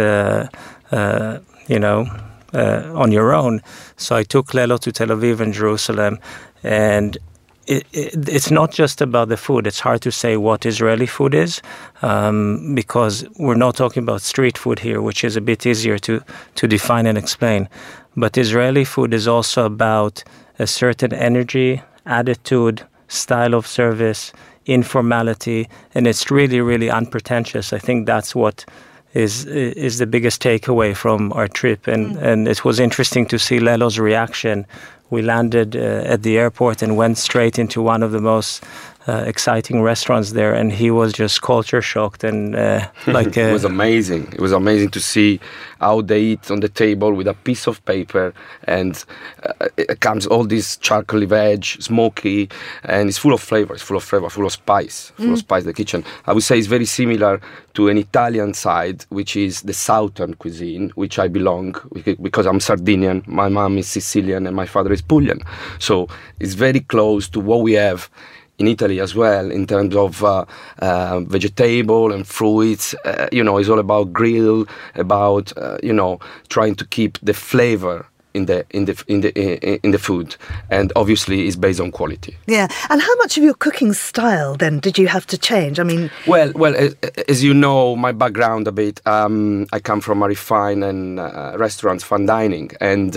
on your own. So I took Lelo to Tel Aviv and Jerusalem, and it's not just about the food. It's hard to say what Israeli food is because we're not talking about street food here, which is a bit easier to define and explain. But Israeli food is also about a certain energy, attitude, style of service, informality, and it's really, really unpretentious. I think that's what is the biggest takeaway from our trip. And it was interesting to see Lelo's reaction. We landed at the airport and went straight into one of the most exciting restaurants there, and he was just culture shocked and like it was amazing. It was amazing to see how they eat on the table with a piece of paper, and it comes all this charcoal veg, smoky, and it's full of flavor. It's full of flavor, full of spice, The kitchen, I would say, is very similar to an Italian side, which is the southern cuisine, which I belong, because I'm Sardinian. My mom is Sicilian and my father is Puglian, so it's very close to what we have in Italy as well, in terms of vegetable and fruits. It's all about grill, about trying to keep the flavor in the food, and obviously it's based on quality. Yeah, and how much of your cooking style then did you have to change? I mean, well, as you know, my background a bit. I come from a refined and restaurants, fine dining, and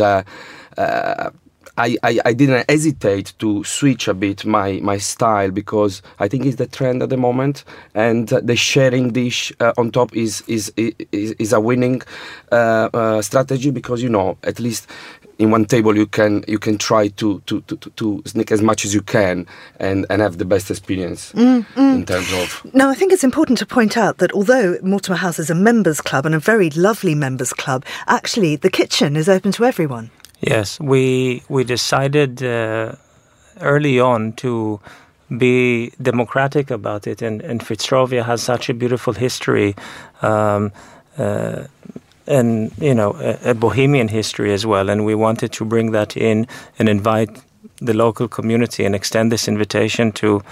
I didn't hesitate to switch a bit my style, because I think it's the trend at the moment, and the sharing dish on top is a winning strategy, because at least in one table you can try to sneak as much as you can and have the best experience in terms of. Now, I think it's important to point out that although Mortimer House is a members club and a very lovely members club, actually the kitchen is open to everyone. Yes, we decided early on to be democratic about it, and Fitzrovia has such a beautiful history, and a bohemian history as well, and we wanted to bring that in and invite the local community and extend this invitation to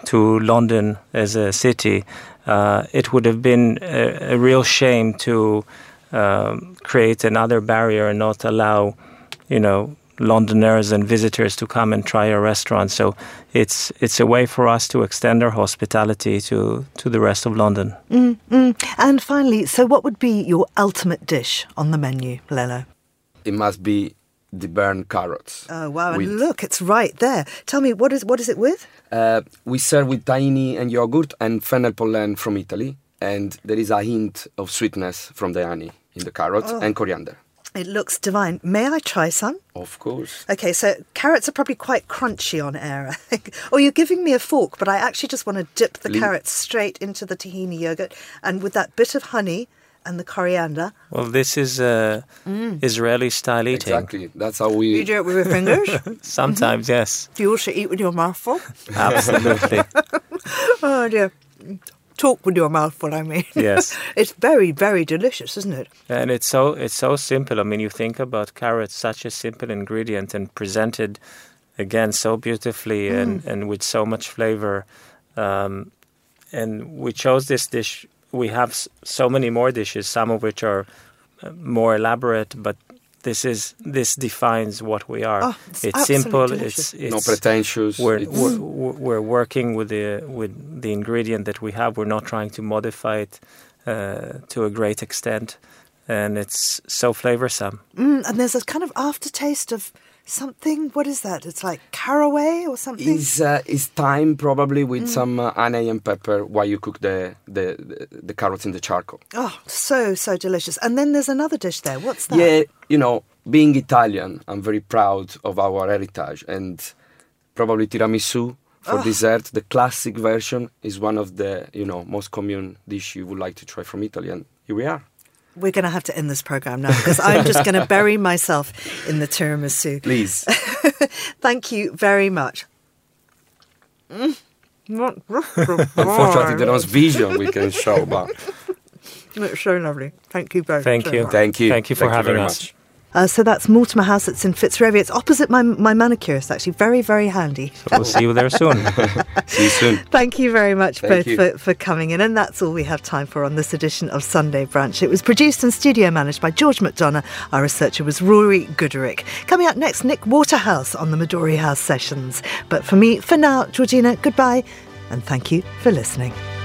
London as a city. It would have been a real shame to create another barrier and not allow Londoners and visitors to come and try our restaurant. So it's a way for us to extend our hospitality to the rest of London. And finally, so what would be your ultimate dish on the menu, Lello? It must be the burnt carrots. Oh, wow. And look, it's right there. Tell me, what is it with? We serve with tahini and yogurt and fennel pollen from Italy. And there is a hint of sweetness from the honey in the carrots and coriander. It looks divine. May I try some? Of course. Okay, so carrots are probably quite crunchy on air, I think. Oh, you're giving me a fork, but I actually just want to dip the carrots straight into the tahini yogurt, and with that bit of honey and the coriander. Well, this is Israeli-style eating. Exactly. That's how we... You do it with your fingers? Sometimes, yes. Do you also eat with your mouthful? Absolutely. Oh, dear. Talk with your mouthful, I mean. Yes. It's very, very delicious, isn't it? And it's so simple. I mean, you think about carrots, such a simple ingredient, and presented, again, so beautifully and with so much flavor. And we chose this dish. We have so many more dishes, some of which are more elaborate, but this defines what we are. Oh, it's simple. Delicious. It's no pretentious. We're working with the ingredient that we have. We're not trying to modify it to a great extent, and it's so flavorsome. And there's a kind of aftertaste of something. What is that? It's like caraway or something. It's thyme probably with some honey and pepper while you cook the carrots in the charcoal. Oh, so delicious. And then there's another dish there. What's that? Yeah, being Italian, I'm very proud of our heritage, and probably tiramisu for dessert. The classic version is one of the most common dish you would like to try from Italy, and here we are. We're going to have to end this programme now, because I'm just going to bury myself in the tiramisu. Please. Thank you very much. Unfortunately, there was vision we can show, but... It's so lovely. Thank you both. Thank you. Thank you. Thank you for having us. Much. So that's Mortimer House. It's in Fitzrovia. It's opposite my manicurist, actually. Very, very handy. So we'll see you there soon. See you soon. Thank you very much for coming in. And that's all we have time for on this edition of Sunday Brunch. It was produced and studio managed by George McDonough. Our researcher was Rory Gooderick. Coming up next, Nick Waterhouse on the Midori House Sessions. But for me, for now, Georgina, goodbye. And thank you for listening.